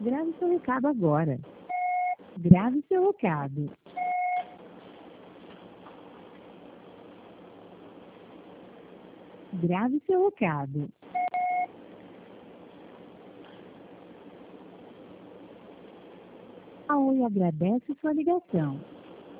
Grave seu recado agora. Grave seu recado. Grave seu recado. A Oi agradece sua ligação.